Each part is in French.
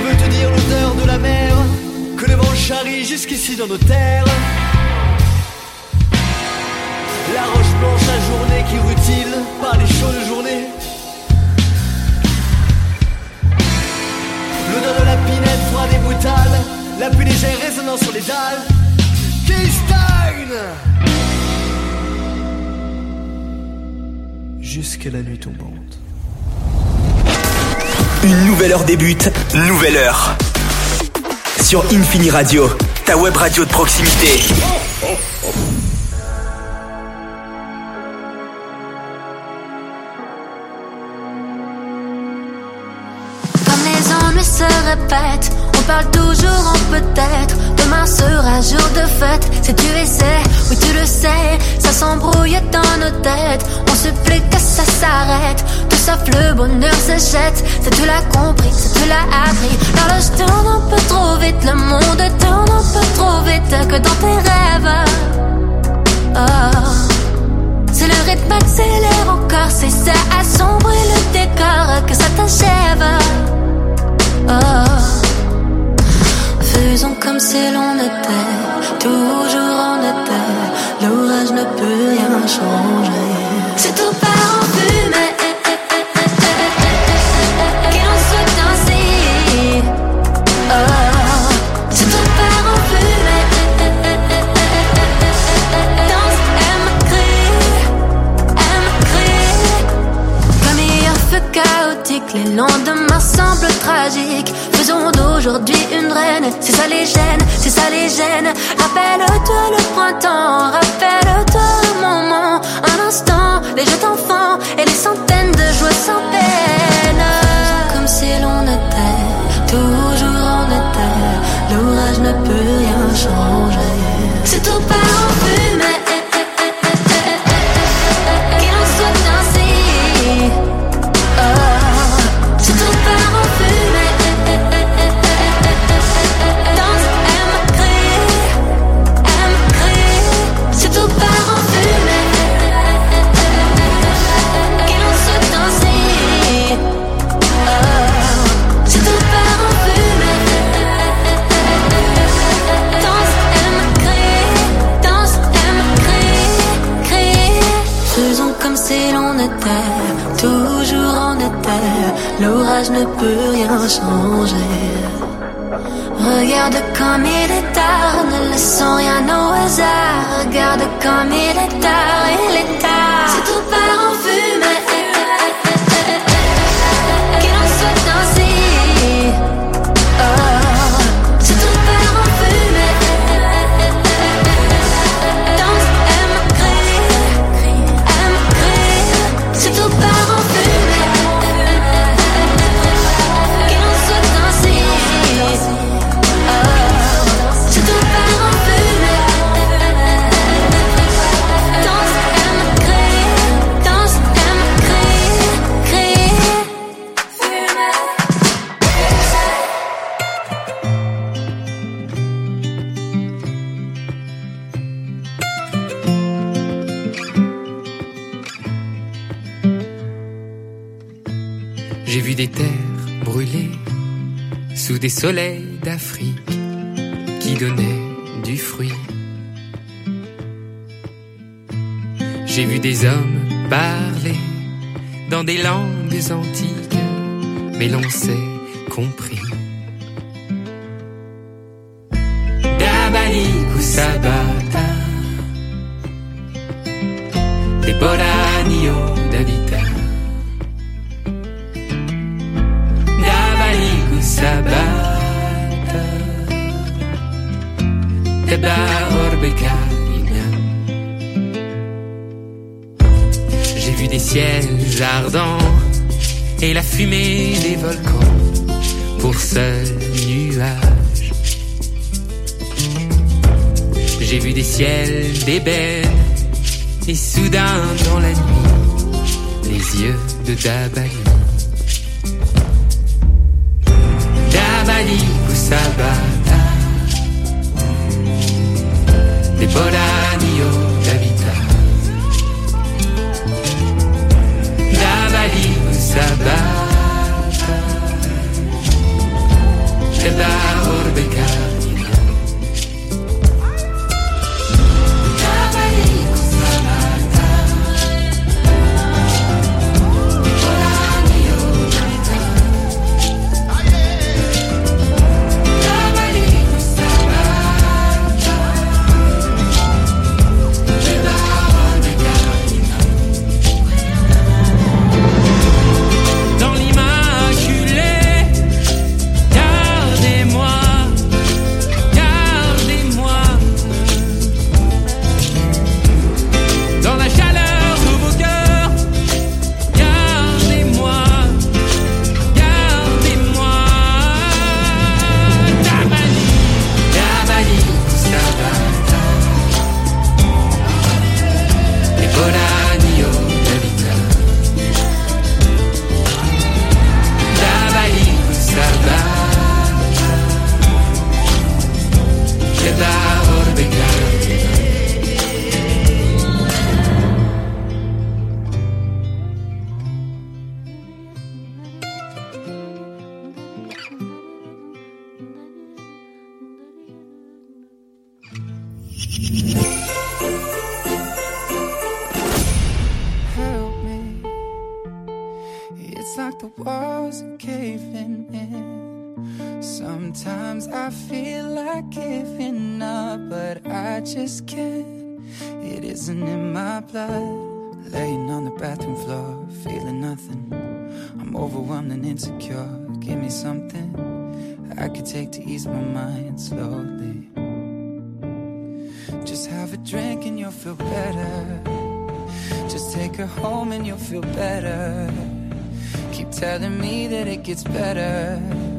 veux te dire l'odeur de la mer que le vent charrie jusqu'ici dans nos terres. La roche blanche la journée qui rutile par les chaudes journées. L'odeur de la pinette froide et brutale, la pluie légère résonnant sur les dalles. Keystone! Jusqu'à la nuit tombante. Une nouvelle heure débute, nouvelle heure. Sur Infini Radio, ta web radio de proximité. Comme les ennuis se répètent, on parle toujours en peut-être. Demain sera jour de fête. Si tu essaies, oui tu le sais, ça s'embrouille dans nos têtes. On supplie que ça s'arrête. Tout sauf le bonheur se jette. Ça tu l'as compris, ça tu l'as appris. L'horloge tourne un peu trop vite, le monde tourne un peu trop vite que dans tes rêves. Oh. Si le rythme accélère encore, c'est ça assombrit le décor que ça t'achève. Oh. Faisons comme si l'on était, toujours en été. L'orage ne peut rien changer. C'est tout part en fumée, qui l'on souhaite danser. Oh. C'est tout part en fumée. Danse, aime, crie. Comme hier fut chaotique, les lendemains semblent tragiques. Faisons d'aujourd'hui une reine, c'est ça les gêne, c'est ça les gêne. Rappelle-toi le printemps, rappelle-toi un moment, un instant, les jeux d'enfants et les centaines de joies sans peine. Comme si l'on était, toujours en été, l'orage ne peut rien changer. C'est tout part en fumée, qui l'on souhaite danser. Oh, c'est tout part en fumée. Si l'on était, toujours en été, l'orage ne peut rien changer. Regarde comme il est tard, ne laissons rien au hasard. Regarde comme il est tard, il est tard. C'est tout part en fumée, qui l'on souhaite danser. Oh, c'est tout part en fumée. Danse, aime, crie. C'est tout part en fumée, qui l'on souhaite danser. Oh, c'est tout part en fumée. Danse, aime, crie. Danse, aime, crie. J'ai vu des terres brûlées sous des soleils d'Afrique qui donnaient du fruit. J'ai vu des hommes parler dans des langues antiques, mais l'on s'est compris. Dabali Kusabata, des Boranio d'Avita. Sabata Teba Orbekarinia. J'ai vu des ciels ardents et la fumée des volcans pour seul nuage. J'ai vu des ciels d'ébène et soudain dans la nuit les yeux de Dabali. Dabali Kusabata, des Boranio d'Avita. Dabali Kusabata, Take to ease my mind slowly. Just have a drink and you'll feel better. Just take her home and you'll feel better. Keep telling me that it gets better.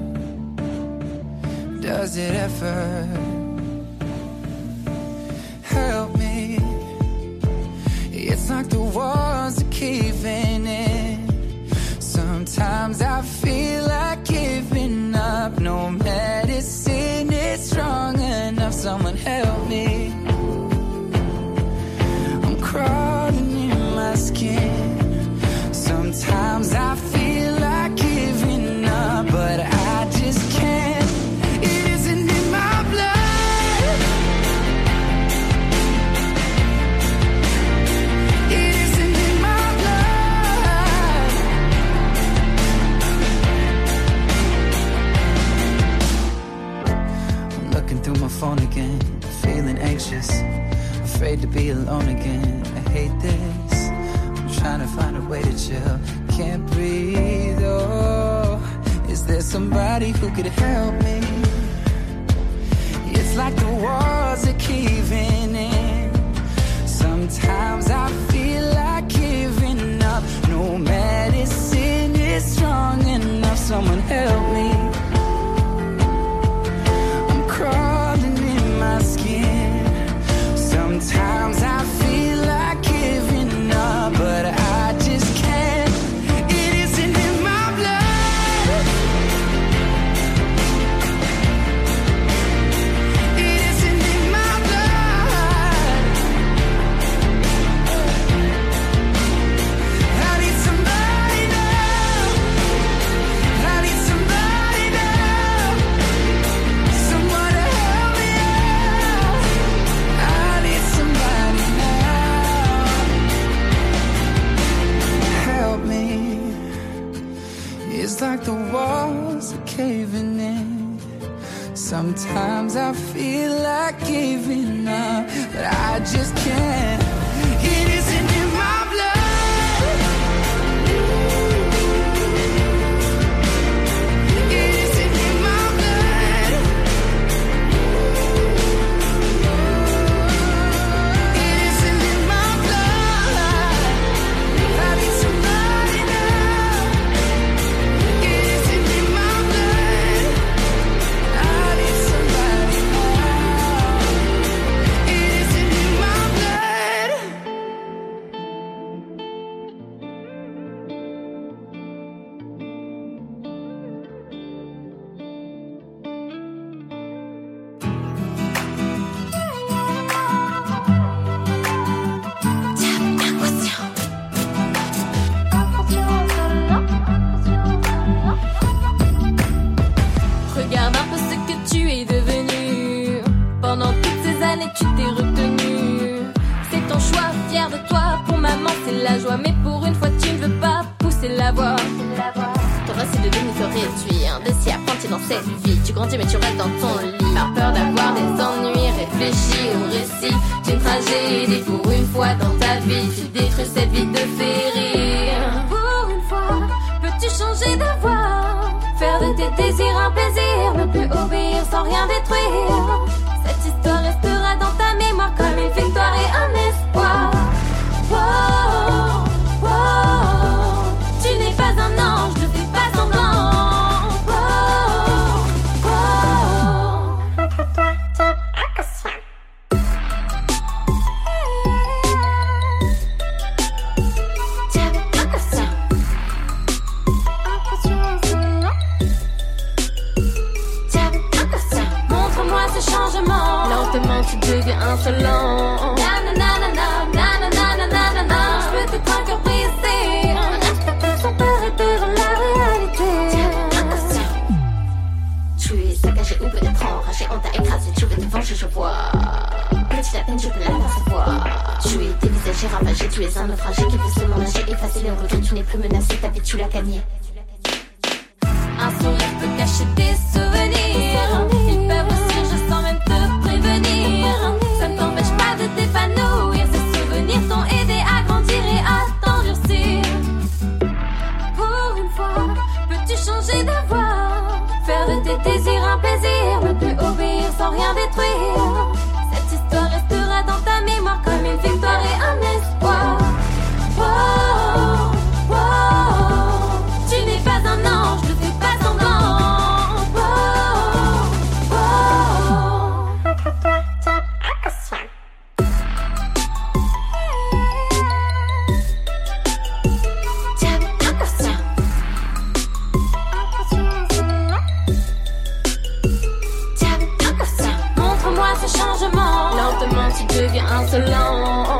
Does it ever? Help me. It's like the walls are caving in. Sometimes I feel like giving up. No medicine is strong enough. Someone help me. I'm crawling in my skin. Sometimes I feel like giving up, but I just can't. It isn't in my blood. It isn't in my blood. I'm looking through my phone again, feeling anxious, afraid to be alone again. I hate this. I'm trying to find a way to chill. Can't breathe, oh. Is there somebody who could help me? It's like the walls are caving in. Sometimes I feel like giving up. No medicine is strong enough. Someone help me. I'm crawling in my skin. Sometimes I feel like giving up, but I just can't. It isn't in my blood. It isn't in my blood. I need somebody now. I need somebody now. Someone to help me out. I need somebody now. Help me. It's like the walls are caving in. Sometimes I feel like giving up, but I just can't. It isn't in my blood. It isn't in my blood. It isn't in my blood. I need somebody now. It isn't in my blood. I need somebody now. It isn't in my blood. Regarde un peu ce que tu es devenu. Pendant toutes ces années tu t'es retenu. C'est ton choix, fier de toi. Pour maman c'est la joie. Mais pour une fois tu ne veux pas pousser la voix. Ton rêve c'est de devenir te réduire. De s'y apprenti dans cette vie. Tu grandis mais tu restes dans ton lit. Par peur d'avoir des ennuis. Réfléchis au récit d'une tragédie. Pour une fois dans ta vie tu détruis cette vie de féerie. Pour une fois peux-tu changer de voie. Faire de tes désirs un plaisir. Ne plus obéir sans rien détruire. Cette histoire restera dans ta mémoire comme une victoire et un espoir. Wow, wow. Tu n'es pas un ange, ne fais pas semblant. Wow, wow. Montre-moi ce changement. Lentement tu deviens insolent. Je peux te traquer brisé. Sans peur et devant la réalité. Tu es saccagé ou peut-être enragé. On t'a écrasé, tu veux te venger, je vois. Petit à peine je peux la percevoir. Tu es dévisagé, ravagé. Tu es un naufragé qui veut se ménager. Effacer les regrets, tu n'es plus menacé. Ta vie tu l'as gagné. Un sourire peut cacher tes souvenirs. Ils peuvent aussi, je sens même te prévenir. Ça ne t'empêche pas de t'épanouir. Ces souvenirs t'ont aidé à grandir et à t'endurcir. Pour une fois, peux-tu changer de voie. Faire de tes désirs un plaisir. Ne plus obéir sans rien détruire. Cette histoire restera dans ta mémoire comme une victoire et un espoir. Wow, wow. Tu n'es pas un ange, ne fais pas semblant. Wow, wow. Montre-moi ce changement. Lentement tu deviens insolent.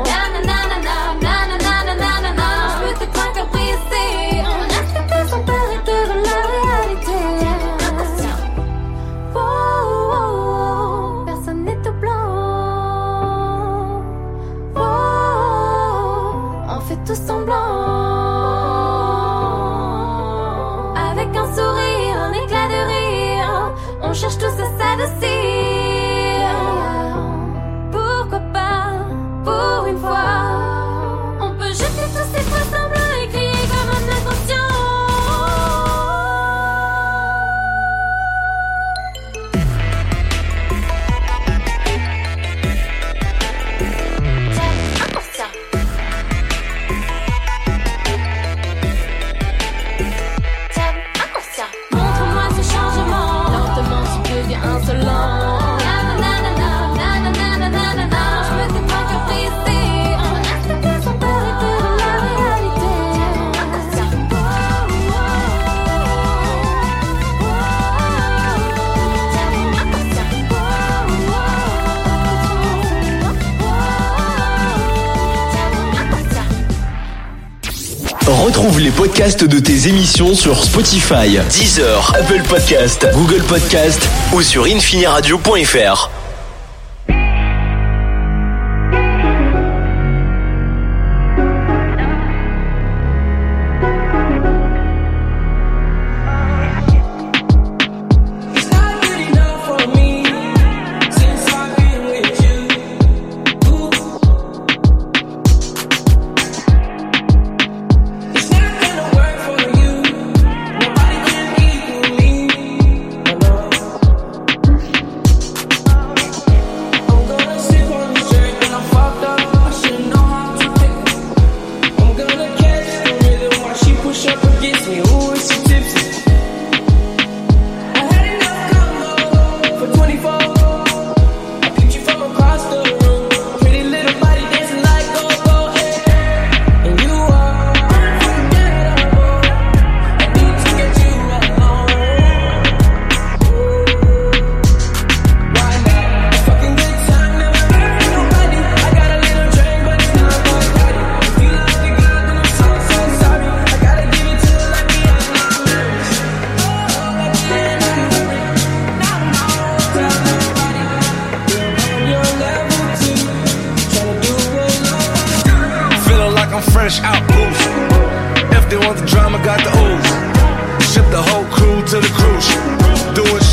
Je peux te traquer brisé. Reste pas sans peur et devant la réalité. Oh, oh, oh. Personne n'est tout blanc. Oh, on fait tout semblant. Avec un sourire, un éclat de rire, on cherche tous à s'adoucir. Pourquoi pas, pour une fois, on peut jeter tous ces faux semblants et crier comme un inconscient. Montre-moi ce changement. Lentement tu deviens insolent. Je peux te traquer brisé. Reste pas sans peur et devant la réalité. Retrouve les podcasts de tes émissions sur Spotify, Deezer, Apple Podcast, Google Podcast ou sur infiniradio.fr.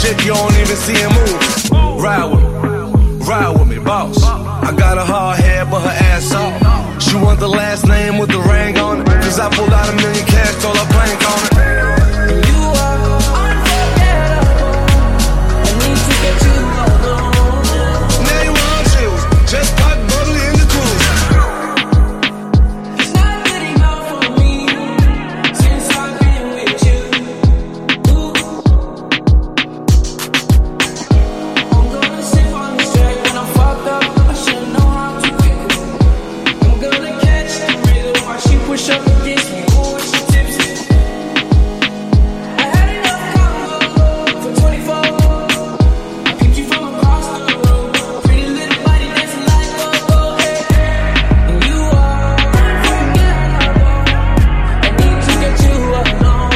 dick, you don't even see him move. Ride with me, boss. I got a hard head, but her ass off. She want the last name with the ring on it. Cause I pulled out $1 million cash, told her plank on it. And you are unforgettable. I need to get you alone. Now you want chills, just pop bubbly in the cruise. It's not good enough for me since I've been with you. Ooh. I'm gonna sip on this track when I'm fucked up. I should know how to pick it. I'm gonna catch the rhythm while she push up against me. Ooh, she tipsy. I had enough combo for 24. I picked you from across the road. Pretty little body dancing like go-go, hey. And you are unforgettable. I need to get you alone.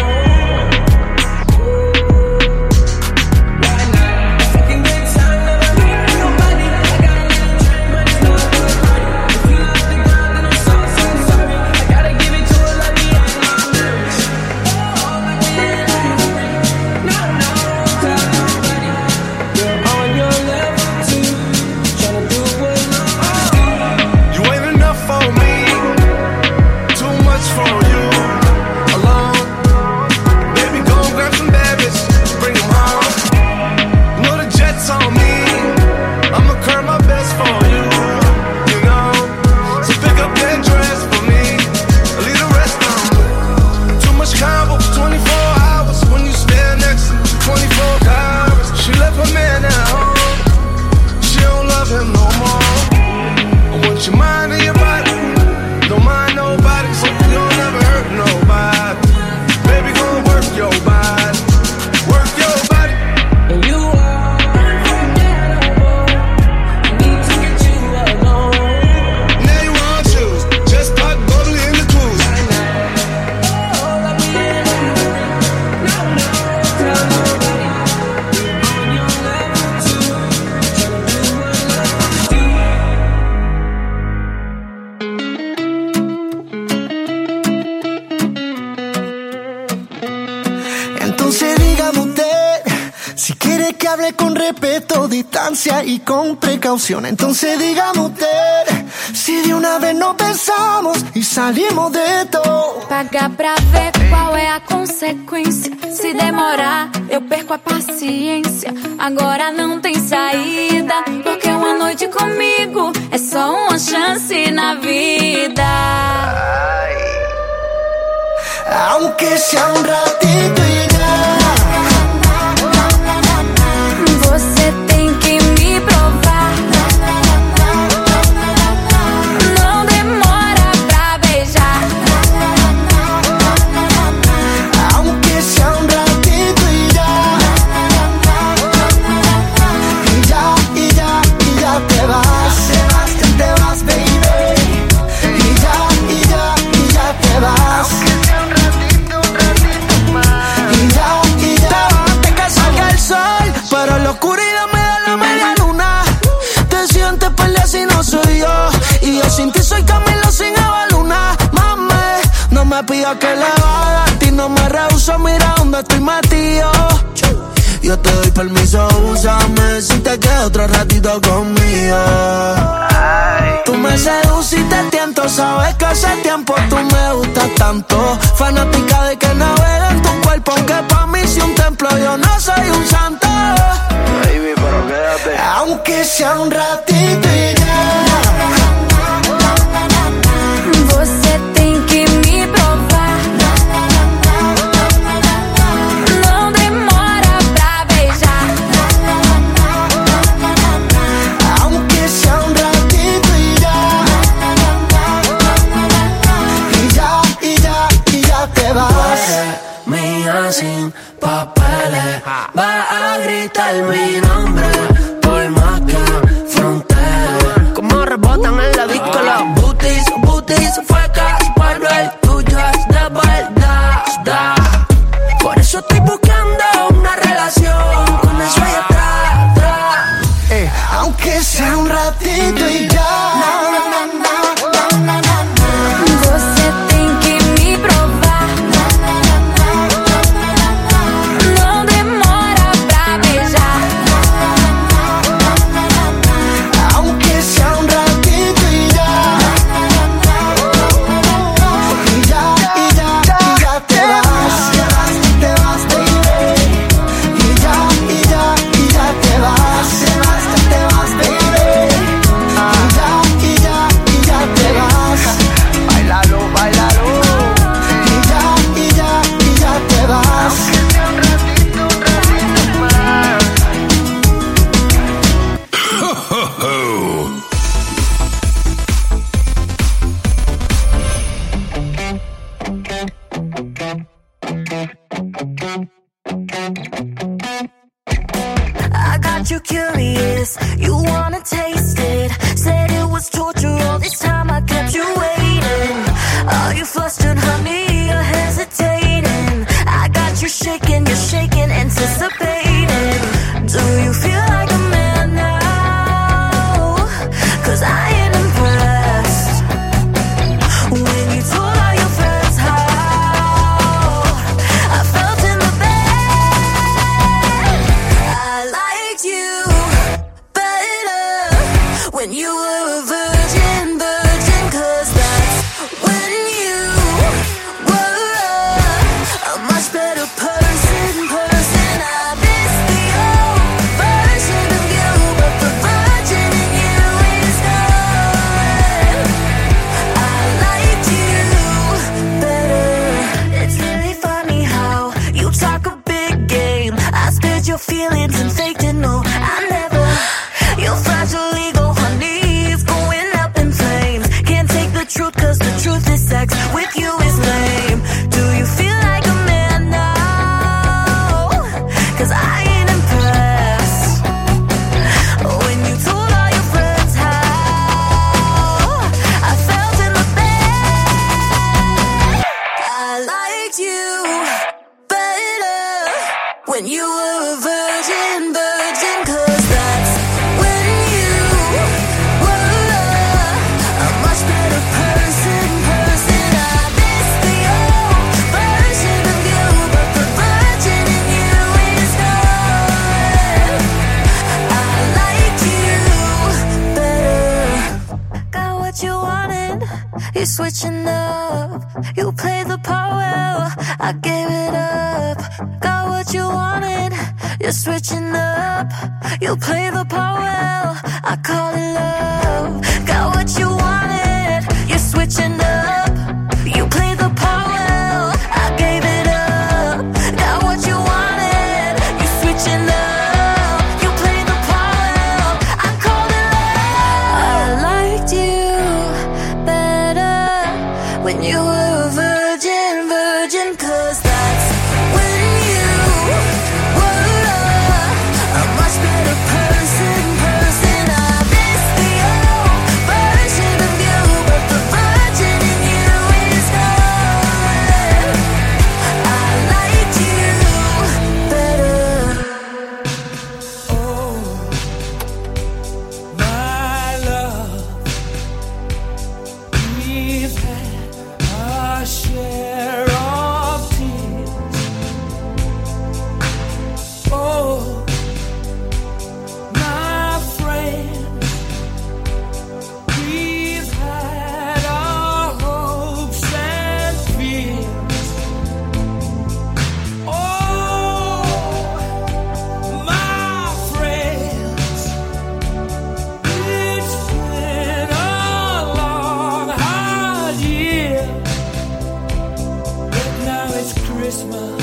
Right now, fucking good time, never leave nobody. I got a little dream, but it's not good. If you love the girl, then I'm so sorry. I gotta give it to her like the end of the lyrics. Oh, like the end of the lyrics. No, tell nobody. You're on your level too. Tryna do what You ain't enough for me, too much for you. Alone, baby, go and grab some babies, bring them home. Know the jet's on me, I'ma curb my best for you. You know, so pick up that dress for me, leave the rest on me. Too much combo for 24 hours when you stand next to me, 24 hours. She left her man at home, she don't love him no more. I want your mind and your body. Don't mind nobody, so you don't ever hurt nobody. Baby, gon' work your body. Work your body. And you are unforgettable. I need to get you alone. Now you want choose. Just pop bubbly in the cruise. Oh, like the end of the lyrics. No, tell nobody. You're on your level too. Tryna do what love do. Entonces dígame usted si quiere que hable con respeto, distancia y con precaución. Entonces dígame usted si de una vez nos pensamos y salimos de todo. Pagar pra ver qual é a consequência. Se demorar, eu perco a paciência. Agora não tem saída, porque uma noite comigo é só uma chance na vida. Aunque sea un ratito y ya. Você tem que me provar. Não demora pra beijar. Aunque sea un ratito y ya. Y ya, y ya, y ya te vas. Te vas, baby. Y ya, y ya, y ya te vas. Y ya, antes que salga el sol. Pero la oscuridad me da la media luna. Te sientes perdida si no soy yo. Y yo sin ti soy Camilo sin Evaluna. Mame, no me pidas que le haga. A ti no me rehuso, mira dónde estoy metido. Yo te doy permiso, úsame si te quedas otro ratito conmigo. Tú me seduces y te tiento, sabes que hace tiempo tú me gustas tanto. Fanática de que navega en tu cuerpo, aunque pa' mí si un templo yo no soy un santo. Baby, pero quédate. Aunque sea un ratito y ya. Você tem que me provar. Não demora pra beijar. Aunque sea un ratito y ya. Y ya, y ya, y ya te vas. Mía sin papeles, va a gritar mi nombre por más que frontera. Como rebotan en la disco los booties, fuecas, pero el tuyo es de verdad. Por eso estoy buscando una relación con eso allá atrás. Aunque sea un ratito y ya. Você tem que me provar. Não demora pra beijar. got you curious, you wanna taste it. Said it was torture, all this time I kept you waiting. Are you flustered, honey, you're hesitating? I got you shaking, you're shaking, anticipating. Do you feel like a man now? 'Cause I ain't impressed. When you told all your friends how I felt in the bed. I liked you better when you were a virgin, virgin. 'Cause that's when you were a much better person, person. I miss the old version of you, but the virgin in you is gone. I liked you better. It's really funny how you talk a big game. I spared your feelings and faked it, no, I never. Your fragile ego, honey, is going up in flames. Can't take the truth 'cause the truth is sex with you is lame. Do you feel like a man now? 'Cause I ain't impressed. When you told all your friends how I felt in the bed. I liked you better when you were a virgin, virgin. 'Cause that's when you were a much better person, person. I miss the old version of you, but the virgin in you is gone. I liked you better. Got what you wanted, you're switching up. You play the part well, I gave it up. Got what you wanted, you're switching up. You play the part well, I call it love. Got what you wanted, you're switching up. You play the part well, I gave it up. Got what you wanted, you're switching up. You play the part well, I call it love. I liked you better when you were a virgin, virgin. 'Cause that's when you were a much better person, person. I miss the old version of you, but the virgin in you is gone. I liked you better. Oh, my love, we've had our share of tears. Oh, my friend, we've had our hopes and fears. Oh, my friends, it's been a long, hard year, but now it's Christmas.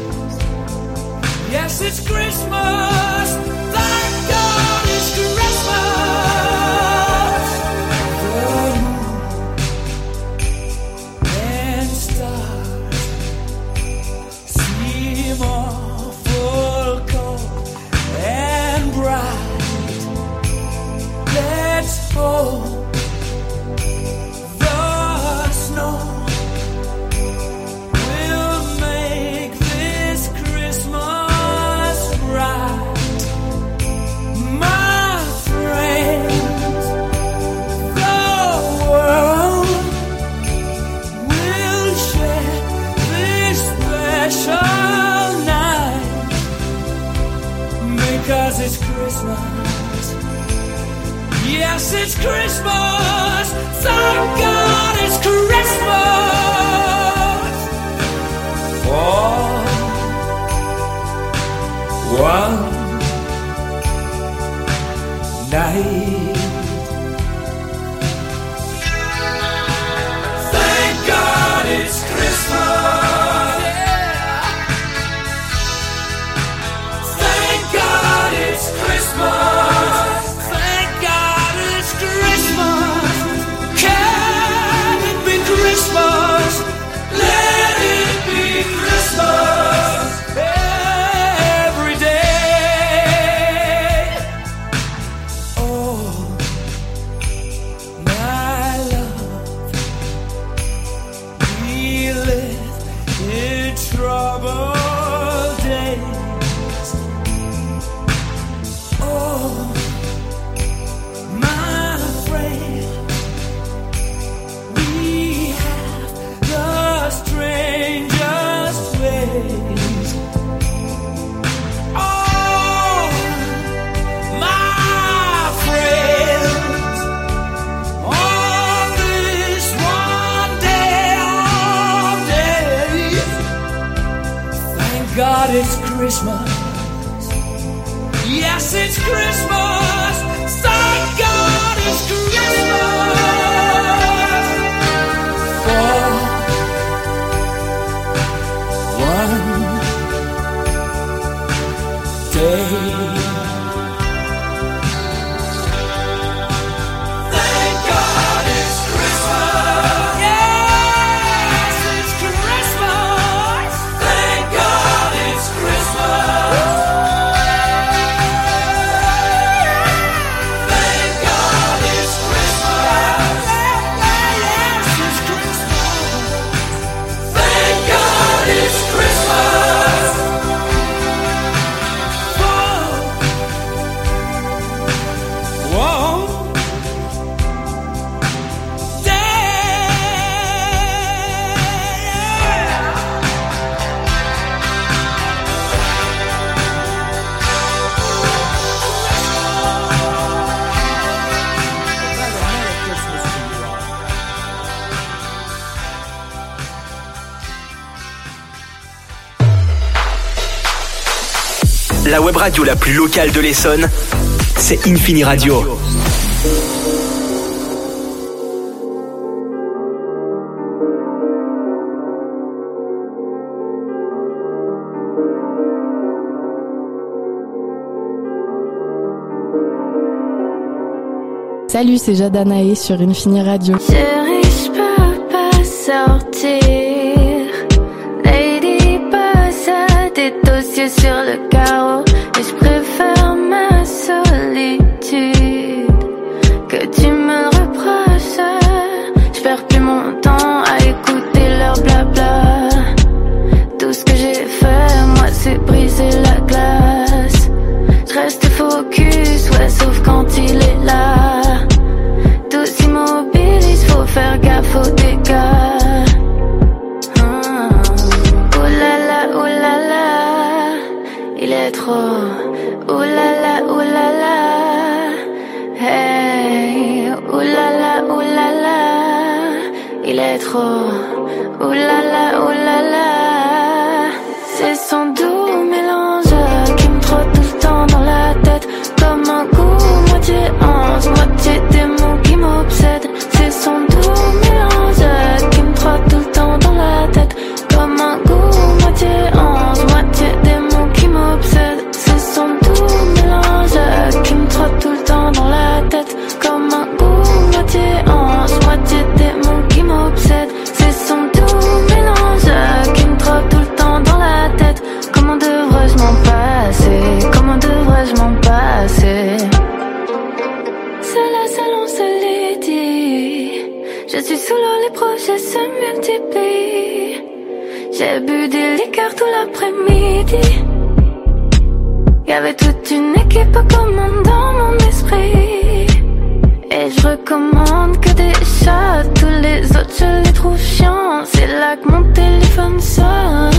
Yes, it's Christmas. Thank God it's Christmas. The moon and stars seem awful cold and bright. Let's hope the snow will make this Christmas right. My friends, the world will share this special night because it's Christmas. Yes, it's Christmas. Thank God it's Christmas. For one night. Thank God it's Christmas. Yeah. Thank God it's Christmas. Thank God it's Christmas. Can it be Christmas? Let it be Christmas every day. Christmas. Yes, it's Christmas. Thank God it's Christmas. For one day. La web radio la plus locale de l'Essonne, c'est Infini Radio. Salut, c'est Jada Naé sur Infini Radio. Chérie, je peux pas sortir. Lady, passe à tes dossiers sur le carreau. Et je préfère ma solitude que tu me le reproches. Je perds plus mon temps à écouter leur blabla. Tout ce que j'ai fait, moi, c'est briser la glace. Je reste focus, ouais, sauf quand il est là. Tout s'immobilise, faut faire gaffe aux dégâts. Oh là là, il est trop. Oh là là, hey. Oh là là, il est trop. Oh là là, c'est son doux mélange qui me trotte tout le temps dans la tête. Comme un goût, moitié ange, moitié démon qui m'obsède. C'est son doux mélange qui me trotte tout le temps dans la tête. Comme un goût, moitié ange, moitié démon qui m'obsède. C'est son doux mélange qui me trotte tout le temps dans la tête. Comme un goût, moitié ange, moitié démon qui m'obsède. C'est son doux mélange qui me trotte tout le temps dans la tête. Comment devrais-je m'en passer? Comment devrais-je m'en passer? C'est la seule, on se l'est dit. Je suis sous l'eau, les projets se multiplient. J'ai bu des liqueurs tout l'après-midi. Y'avait toute une équipe commande dans mon esprit. Et je recommande que des chats. Tous les autres je les trouve chiants. C'est là que mon téléphone sonne.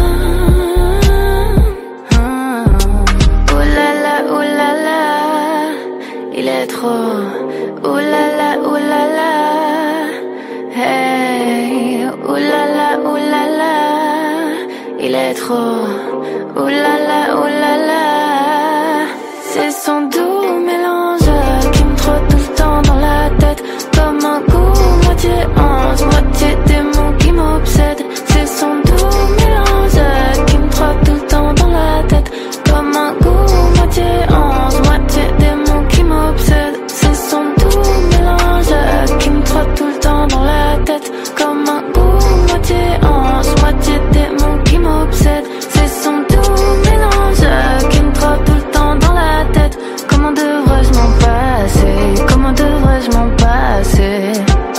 Oh là là, il est trop. Oh là là, hey. Oh là là, il est trop. Oh là là, c'est son doux mélange qui me trotte tout le temps dans la tête. Comme un goût, moitié ange, moitié démon qui m'obsède. C'est son doux mélange qui me trotte tout le temps dans la tête. Comme un goût, moitié ange, moitié démon qui m'obsède. C'est son doux mélange qui me trotte tout le temps dans la tête. Comme un goût, moitié ange, moitié démon qui m'obsède. C'est son doux mélange qui me trotte tout le temps dans la tête. Comment devrais-je m'en passer? Comment devrais-je m'en passer?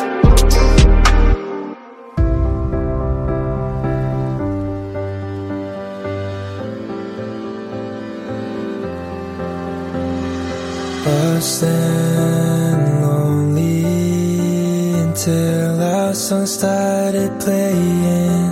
Lost and lonely until our song started playing.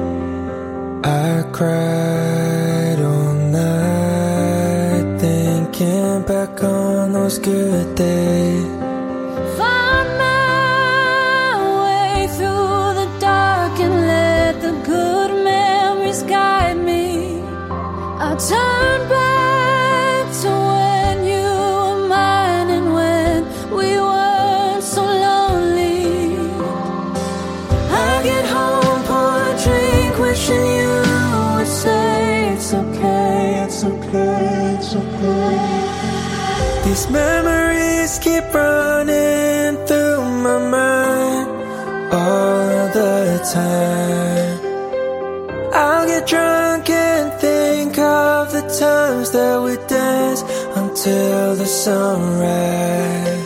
I cried all night thinking back on those good days. Find my way through the dark and let the good memories guide me. I'll turn back to when you were mine and when we were so lonely. I get home, pour a drink, wishing you would say it's okay, it's okay, it's okay. These memories keep running through my mind all of the time. I'll get drunk and think of the times that we danced until the sunrise.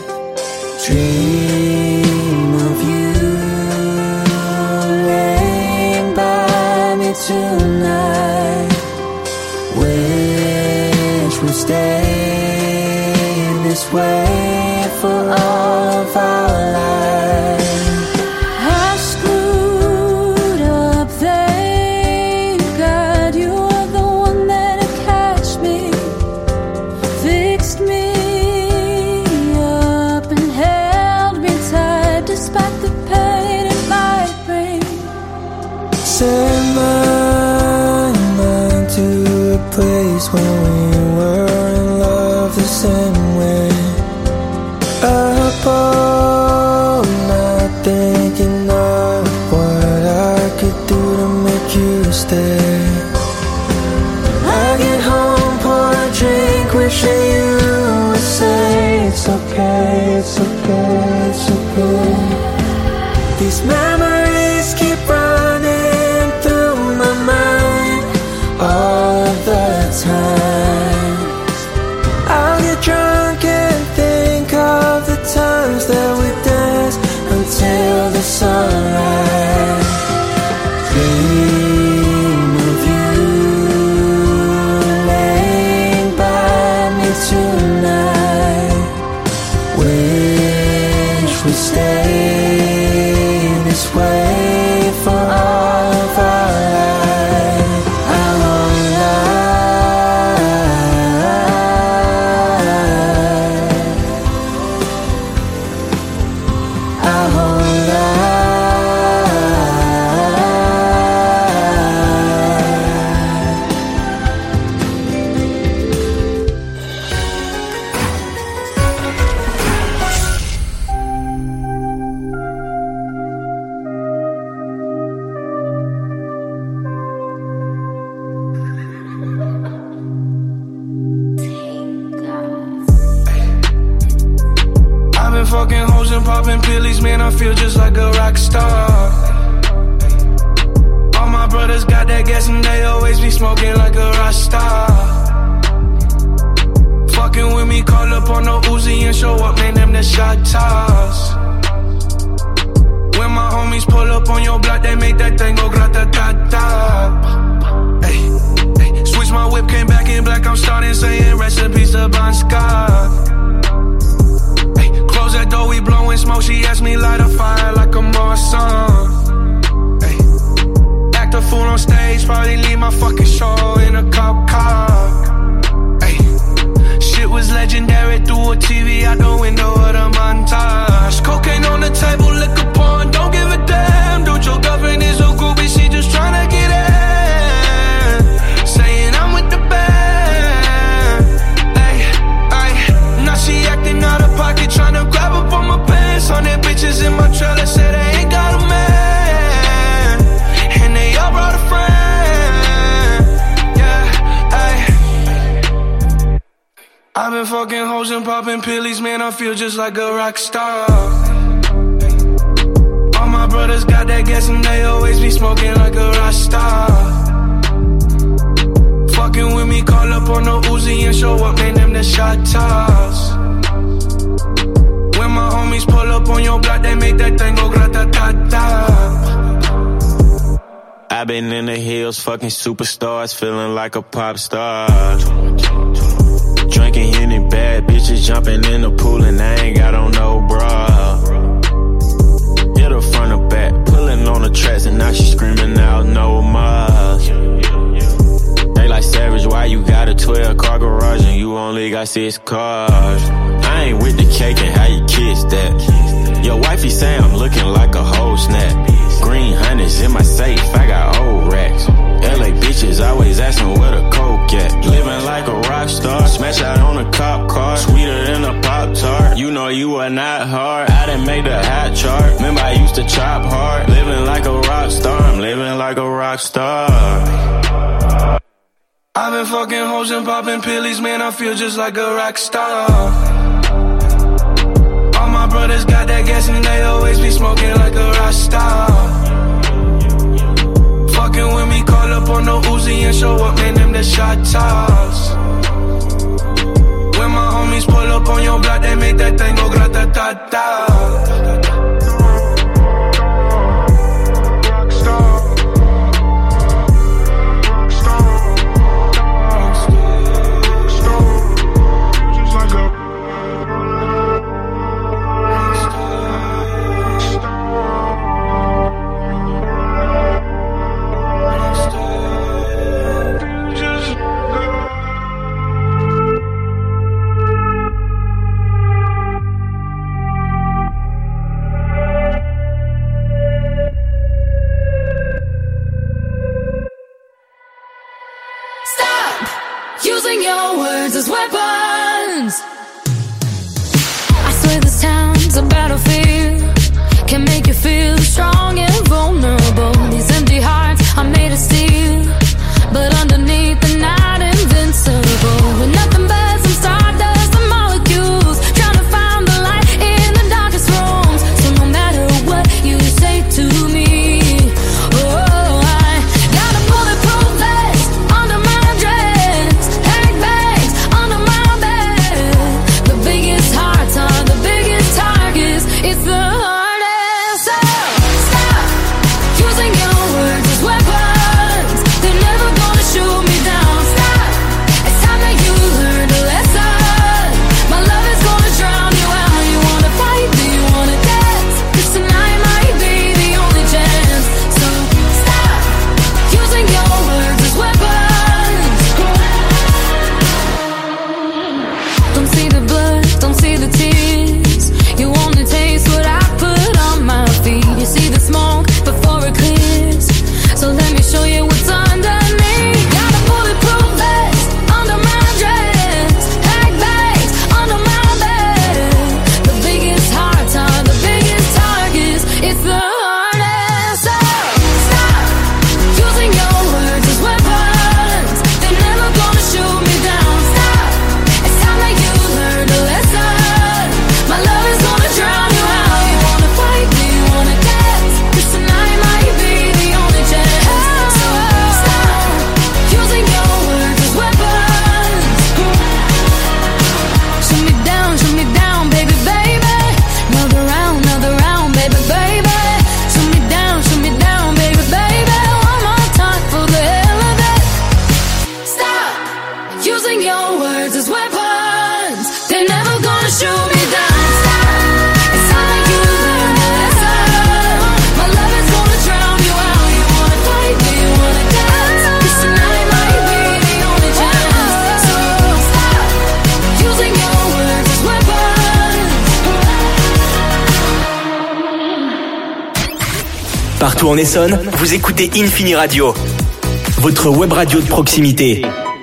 Dream of you laying by me tonight. Wish we stayed this way for all of our lives. I screwed up, thank God you were the one that catch me, fixed me up and held me tight despite the pain it might bring. Send my mind to a place when we were in love the same way. Up all night thinking of what I could do to make you stay. I get home, pour a drink, wishing you would say it's okay, it's okay, it's okay. These memories keep running through my mind all of the time. I'll get drunk and think of the times that we danced until the sunrise. Dream of you laying by me tonight. Wish we stayed this way for all of our lives. I won't lie. I won't lie. I've been fucking hoes and popping pillies, man, I feel just like a rock star. All my brothers got that gas and they always be smoking like a rock star. Fucking with me, call up on the Uzi and show up, man, them the shot toss. When my homies pull up on your block, they make that thing go grata-ta-ta. Hey, hey, switch my whip, came back in black, I'm starting saying recipes to Bon Scott. Close that door, we blowing smoke. She asked me light a fire like a Marsan. Ay, act a fool on stage, probably leave my fucking show in a cop car. Ay, shit was legendary through a TV out the window of the montage. Cocaine on the table, liquor porn, don't give a damn. Dude, your girlfriend is a groupie, she just tryna get in. Saying I'm with the band. Ay, ay, now she acting out of pocket, tryna grab up on my pants. 100 bitches in my trailer, say they ain't got a man, and they all brought a friend. Yeah, ay. I've been fucking hoes and popping pillies, man, I feel just like a rock star. All my brothers got that gas and they always be smoking like a rock star. Fucking with me, call up on the Uzi and show up, man, them the shot toss. When my homies pull up on your block, they make that thing go grata-ta-ta. I've been in the hills, fucking superstars, feeling like a pop star. Drinking Henny, bad bitches jumping in the pool and I ain't got on no bra. Hit her front or back, pulling on the tracks and now she screaming out no more. They like Savage, why you got a 12-car garage and you only got 6 cars? I ain't with the cake and how you kiss that. Your wifey say I'm looking like a whole snap. Green honey's in my safe, I got old racks. LA bitch bitches always asking where the coke at. Living like a rock star, smash out on a cop car, sweeter than a Pop-Tart. You know you are not hard, I done made the hot chart. Remember I used to chop hard, living like a rock star, I'm living like a rock star. I've been fucking hoes and popping pillies, man, I feel just like a rock star. All my brothers got that gas and they always be smoking like a rock star. Fucking with me, call up on the Uzi and show up, man, them the shot toss. When my homies pull up on your block, they make that thing go grata-ta-ta. Using your words as weapons. I swear this town's a battlefield. Can make you feel strong and vulnerable. These empty hearts are made of steel, but underneath the night invincible. With nothing but some stardust and molecules, trying to find the light in the darkest rooms. So no matter what you say to me, it's the hardest. So stop using your words as weapons. They're never gonna shoot me down. Stop. It's time that you learned a lesson. My love is gonna drown you out. You wanna fight? Do you wanna dance? 'Cause tonight might be the only chance. So stop using your words as weapons. Don't see the blood, don't see the tears. You only taste what I put on my feet. You see the smoke before it clears. So let me show you what's underneath. Got a bulletproof vest under my dress, pack bags under my bed. The biggest hearts are the biggest targets. It's the hardest. So stop using your words as weapons. They're never gonna shoot me down. Stop. It's time that you learned a lesson. My love is gonna drown you out. You wanna fight? Do you wanna dance? 'Cause tonight might be the only chance. So stop using your words as weapons. Shoot me down, baby, baby. Another round, baby, baby. Shoot me down, baby, baby. One more time for the hell of it. Stop using your words as weapons. They're never gonna shoot me down. Stop. It's time that you learn a lesson. My love is gonna drown you out. You wanna fight? Do you wanna dance? 'Cause tonight might be the only chance. So stop using your words as weapons. Partout en Essonne, vous écoutez Infini Radio, votre web radio de proximité.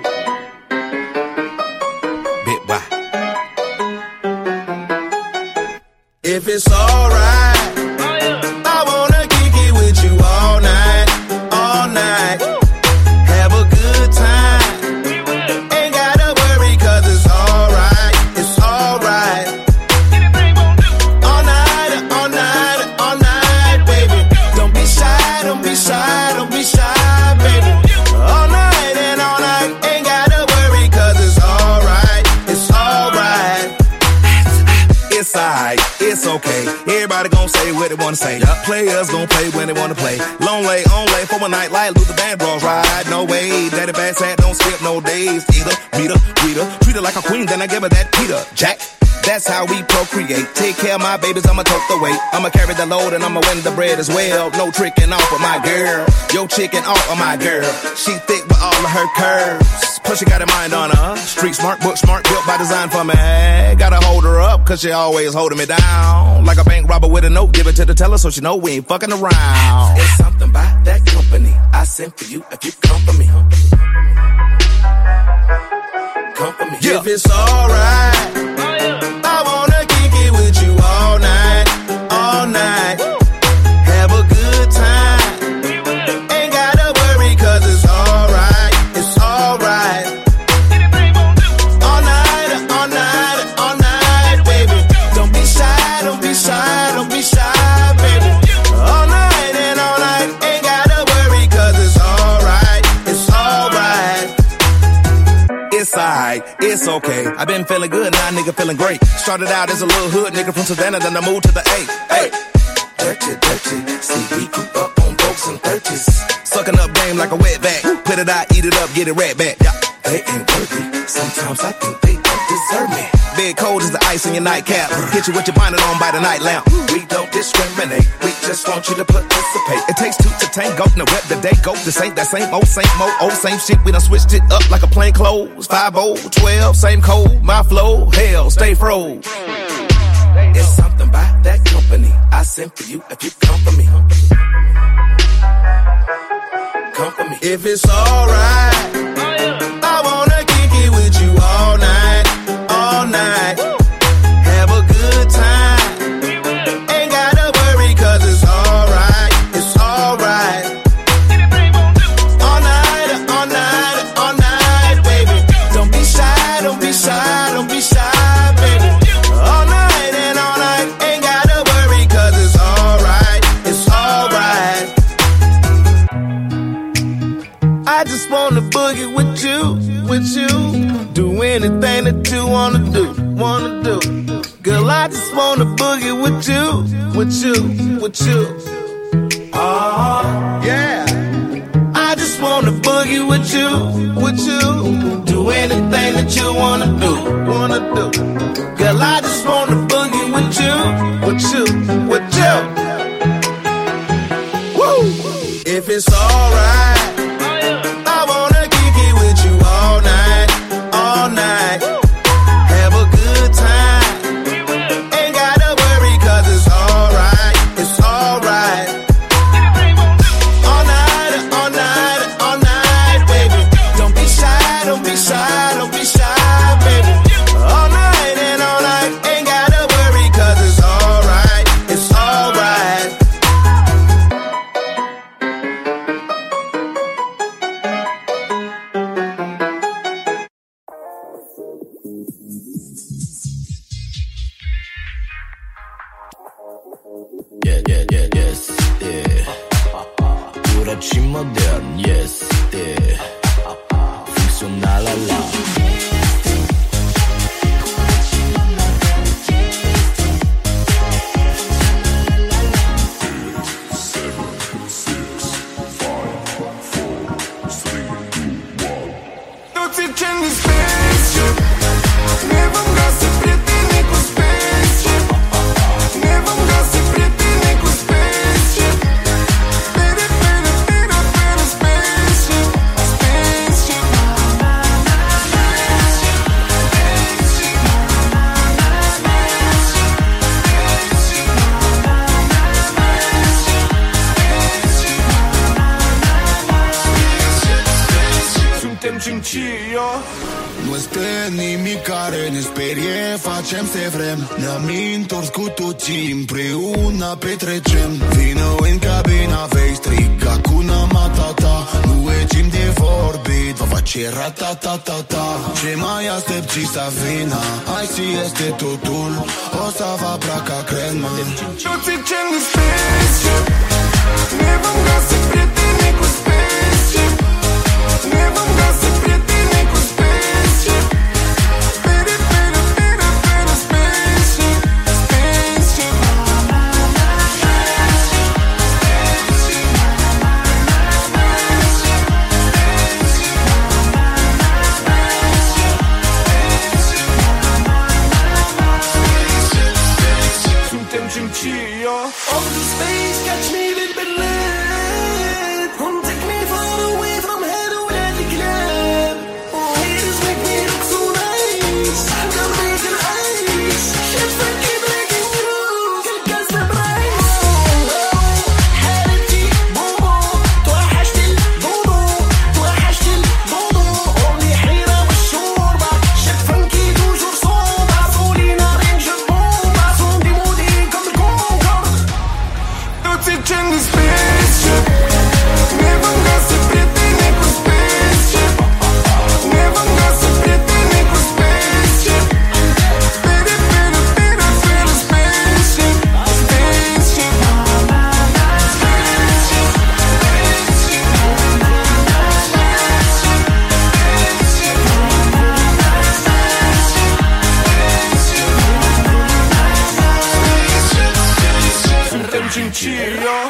If it's alright, I wanna kick it with you all night, all night. Have a good time. Ain't gotta worry 'cause it's alright, it's alright. All night, all night, all night, baby. Don't be shy, don't be shy, don't be shy, baby. All night and all night, ain't gotta worry 'cause it's alright, it's alright. It's alright, it's okay. Everybody gon' say what they wanna say. Players gon' play when they wanna play. Long lay, on lay for one night like Luther Vandross ride. No way, daddy bad sad, don't skip no days. Either, meet her, greet her, treat her like a queen, then I give her that Peter Jack. That's how we procreate. Take care of my babies, I'ma tote the weight. I'ma carry the load and I'ma win the bread as well. No tricking off of my girl. Yo chicken off of my girl. She thick with all of her curves. Plus she got a mind on her. Street smart, book smart, built by design for me. Gotta hold her up, 'cause she always holding me down. Like a bank robber with a note, give it to the teller so she know we ain't fucking around. It's something about that company I sent for you if you come for me. me. Yeah. If it's alright, I wanna kick it with you all night, all night. Have a good time. Ain't gotta worry 'cause it's alright, it's alright. All night, all night, all night, baby. Don't be shy, don't be shy, don't be shy, baby. All night and all night, ain't gotta worry 'cause it's alright, it's alright. It's alright, it's okay. I've been feeling good, now nigga feeling great. Started out as a little hood nigga from Savannah, then I moved to the A. Hey. Dirty, dirty, see we grew up on folks and 30s. Sucking up game like a wetback. Put it out, eat it up, get it right back. Yeah. They ain't worthy, sometimes I think they don't deserve me. Bed cold as the ice in your nightcap. Hit you with your bonnet on by the night lamp. We don't discriminate, we just want you to participate. It takes two to tango, now rep the day go. This ain't that same old, same shit. We done switched it up like a plain clothes. 5-0, 12, same code, my flow. Hell, stay froze. It's something about that company I sent for you if you come for me. Come for me. If it's alright, I wanna kick it with you all night, all night. Have a good time. Ain't gotta worry 'cause it's alright, it's alright. All night, all night, all night, baby. Don't be shy, don't be shy, don't be shy, baby. All night and all night, ain't gotta worry 'cause it's alright, it's alright. I just wanna boogie with you, with you. Do anything that you wanna do, wanna do. Girl, I just wanna boogie with you, with you, with you. Yeah. I just wanna boogie with you, with you. Do anything that you wanna do, wanna do. Girl, I just wanna boogie with you, with you, with you. Woo! If it's alright, I wanna kick it with you all night, all night. Have a good time. Ain't gotta worry 'cause it's alright, it's alright. All night, all night, all night, baby. Don't be shy, don't be shy, don't be shy, baby. All night and all night, ain't gotta worry 'cause it's alright, it's alright. Yes, yeah. 우라치 modern, yes, yeah. Fiction la la la. Toți accendi spaceship. Ne vom găsi prieteni cu spaceship. Ne vom găsi prieteni cu spaceship. Bere, bere, bere, bere, spaceship. Spaceship. Suntem cincioși. Nu este nimic care ne sperie, facem se vrem. Ne-am întors cu toții împreună petrecem. Vino în cabina, vei striga cu Matata. Nu e timp de vorbit, va face ratatatata. Ce mai aștepți să vină? Aici este totul, o să vă placă crema. Toți accendi spaceship. Ne vom găsi prieteni cu spaceship. Ne vom găsi prieteni cu spaceship. Bere, bere, bere, bere, spaceship. Spaceship. Suntem cincioși. Off the space, catch me a little bit late. Come take me far away from here to where the club. Oh, haters make me look so nice. I'm gonna make it ice. If I keep breaking through, quelqu'un se braille. حالتي بونبون، توحشت البونبون، توحشت البونبون. أمي حيرة والشوربة، شفت chinchilla.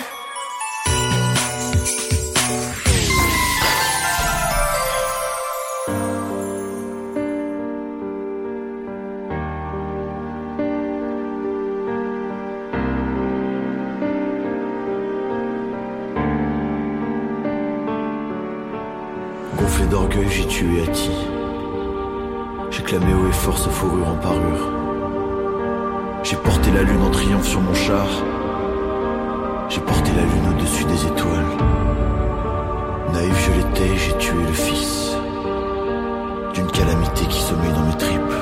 Gonflé d'orgueil, j'ai tué Hati. J'ai clamé haut et fort sa fourrure en parure. J'ai porté la lune en triomphe sur mon char. J'ai porté la lune au-dessus des étoiles. Naïf je l'étais, j'ai tué le fils d'une calamité qui sommeille dans mes tripes.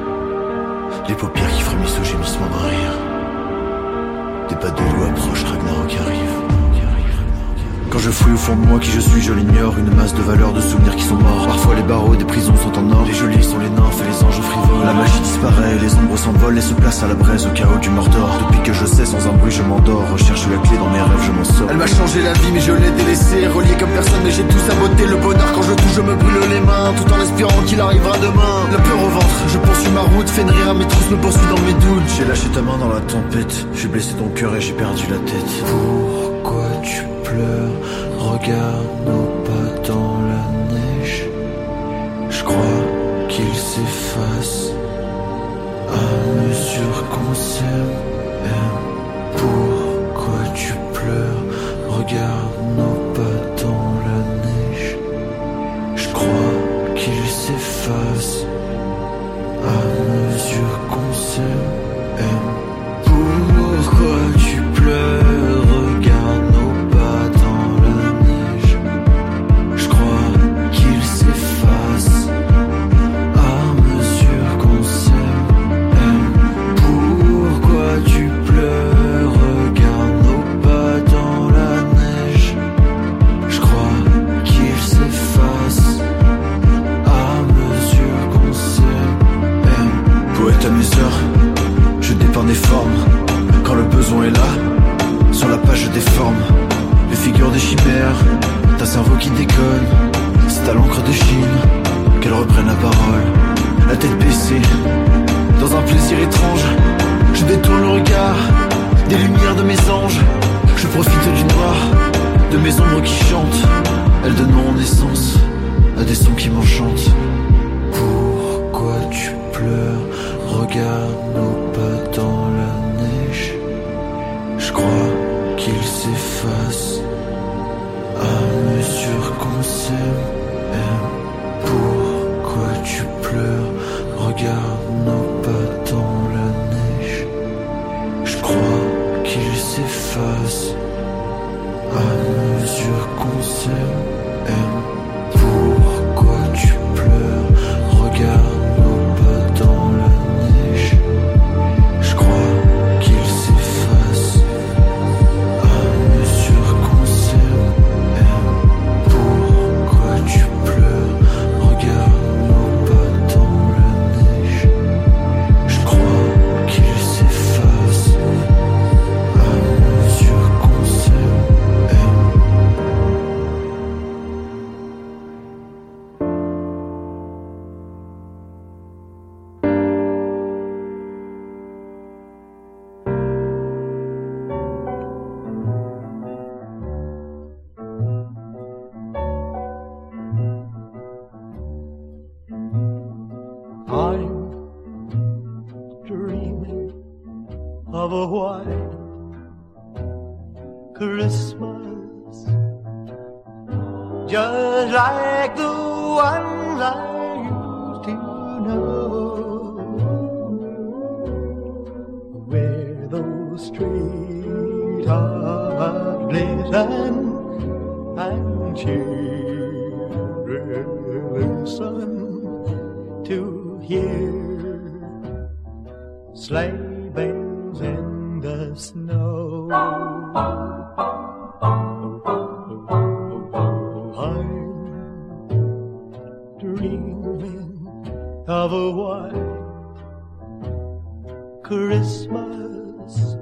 Les paupières qui frémissent au gémissement d'un rire. Des pas de loup approchent, Ragnarok arrive. Quand je fouille au fond de moi qui je suis, je l'ignore. Une masse de valeurs, de souvenirs qui sont morts. Parfois les barreaux des prisons sont en or. Les geôliers sont les nymphes et les anges frivoles. La magie disparaît, les ombres s'envolent et se placent à la braise au chaos du Mordor. Depuis que je sais, sans un bruit je m'endors. Recherche la clé dans mes rêves, je m'en sors. Elle m'a changé la vie mais je l'ai délaissée. Relié comme personne mais j'ai tout saboté. Le bonheur quand je touche je me brûle les mains, tout en espérant qu'il arrivera demain. La peur au ventre, je poursuis ma route. Fais rire à mes trousses, me poursuis dans mes doutes. J'ai lâché ta main dans la tempête. J'ai blessé ton cœur et j'ai perdu la tête. Pourquoi tu pleures? Regarde nos pas dans la neige. Je crois qu'ils s'effacent à mesure qu'on s'aime. Pourquoi tu pleures? Regarde nos pas dans la neige. Je crois qu'ils s'effacent à mesure qu'on s'aime. Pourquoi tu pleures? Regarde nos pas dans la neige. Je crois qu'ils s'effacent à mesure qu'on s'aime. Pourquoi tu pleures? Regarde nos pas dans la neige. Je crois qu'ils s'effacent à mesure qu'on s'aime. Poète à mes heures, je dépeins des formes. Quand le besoin est là, sur la page je déforme les figures des chimères. T'as cerveau qui déconne, c'est à l'encre de Chine qu'elle reprenne la parole. La tête baissée, dans un plaisir étrange, je détourne le regard des lumières de mes anges. Je profite du noir, de mes ombres qui chantent. Elles donnent naissance à des sons qui m'enchantent. Pourquoi tu pleures? Regarde nos pas dans la neige. Je crois qu'ils s'effacent à mesure qu'on s'aime. Pourquoi tu pleures? Regarde nos pas dans la neige. Je crois qu'ils s'effacent à mesure qu'on s'aime. Pourquoi tu pleures? Regarde nos pas dans la neige. Je crois qu'ils s'effacent à mesure qu'on s'aime. Pourquoi tu pleures? Regarde nos pas dans la neige. Je crois qu'ils s'effacent à mesure qu'on s'aime. I'm dreaming of a white Christmas, just like the ones I used to know, where those streets are glisten and children listen to hear sleigh bells in the snow. I'm dreaming of a white Christmas,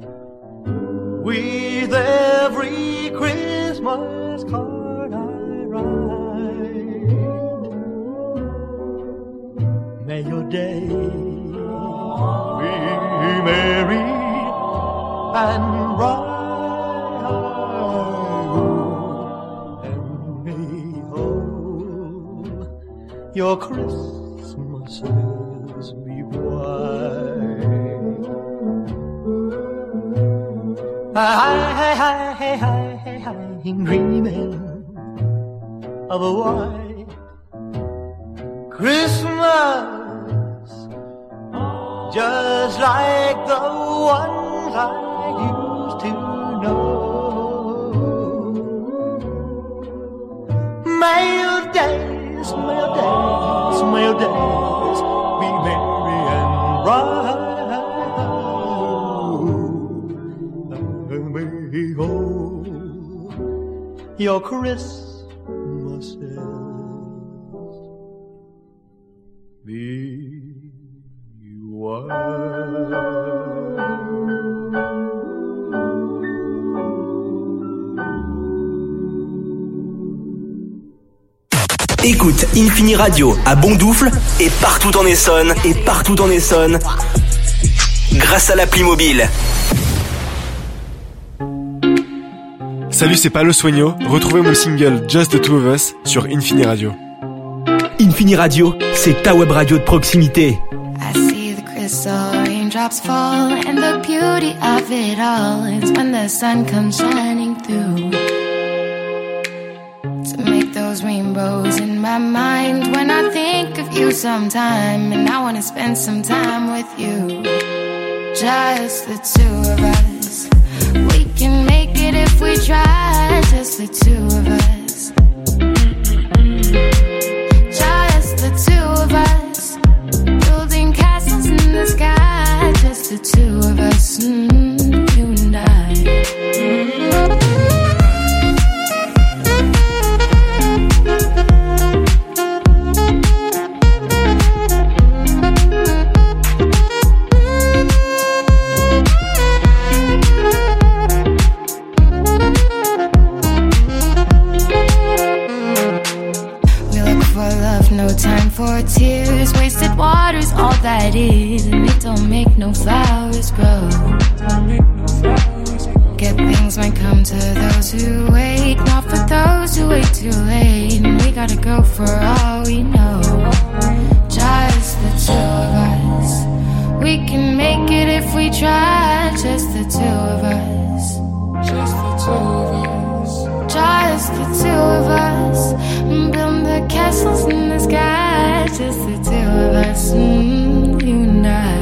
with every Christmas card I write. May your day be merry and bright. your Christmases be white. I'm dreaming of a white Christmas, just like the ones I used to know. May your days, be merry and bright. And behold, your Christmases be Écoute Infini Radio à Bondoufle et partout en Essonne grâce à l'appli mobile. Salut, c'est Palo Sueño. Retrouvez mon single Just the Two of Us sur Infini Radio. Infini Radio, c'est ta web radio de proximité. I see the crystal raindrops fall, and the beauty of it all is when the sun comes shining through to make those rainbows in my mind. When I think of you sometime, and I wanna spend some time with you, just the two of us. We can make it if we try, just the two of us. Just the two of us, building castles in the sky. Just the two of us, you and I. No time for tears, wasted water's all that is, and it don't make no flowers grow. Good things might come to those who wait, not for those who wait too late. And we gotta go for all we know. Just the two of us. We can make it if we try. Just the two of us. Just the two of us. Just the two of us. Build the castles in the sky. Just the two of us, you and I.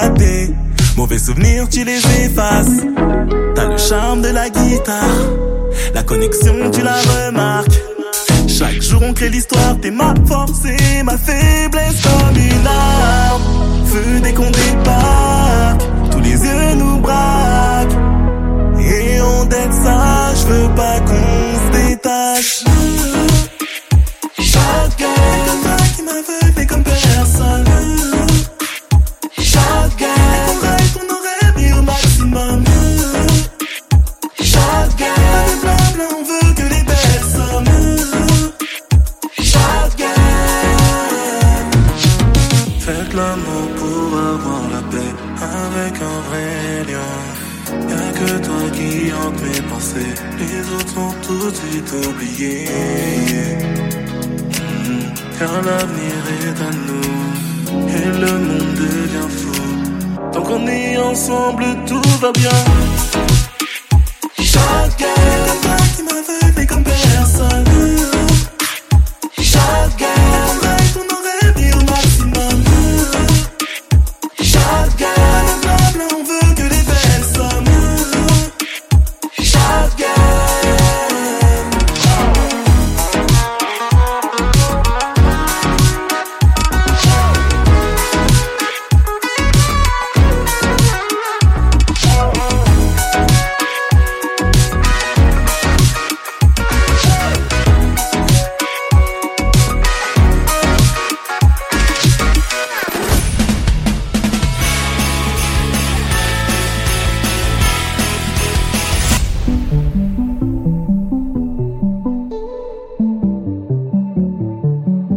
Tu les effaces, t'as le charme de la guitare La connexion tu la remarques. Chaque jour on crée l'histoire, t'es ma force et ma faiblesse comme une arme. Feu dès qu'on débarque, tous les yeux nous braquent. Et on dette ça, je veux pas qu'on se détache. Shotgun, comme toi qui m'aveugle comme personne. Shotgun, on rêve qu'on aurait mis au maximum. Shotgun, pas de blabla, on veut que les belles sommes. Shotgun, faites l'amour pour avoir la paix avec un vrai lion. Y'a que toi qui hante mes pensées, les autres sont tout de suite oubliés. Car l'avenir est à nous, et le monde devient fou. Tant qu'on est ensemble, tout va bien. Shotgun.